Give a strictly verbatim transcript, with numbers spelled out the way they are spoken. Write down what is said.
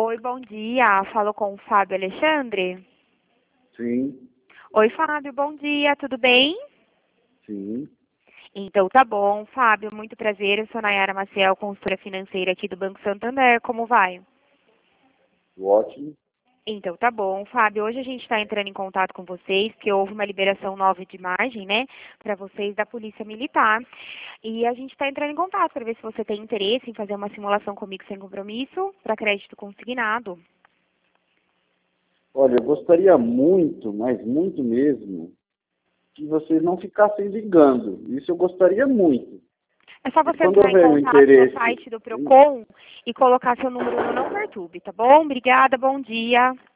Oi, bom dia. Falo com o Fábio Alexandre. Sim, Oi, Fábio, bom dia. Tudo bem? sim. Então tá bom. Fábio, muito prazer. Eu sou Nayara Maciel, consultora financeira aqui do Banco Santander. Como vai? Ótimo. Então tá bom, Fábio. Hoje a gente está entrando em contato com vocês, porque houve uma liberação nova de margem, né, para vocês da Polícia Militar. E a gente está entrando em contato para ver se você tem interesse em fazer uma simulação comigo sem compromisso para crédito consignado. Olha, eu gostaria muito, mas muito mesmo, que vocês não ficassem ligando. Isso eu gostaria muito. É só E você quando entrar em houver um contato no interesse, site do Procon e colocar seu número no Não Perturbe, tá bom? Obrigada, bom dia.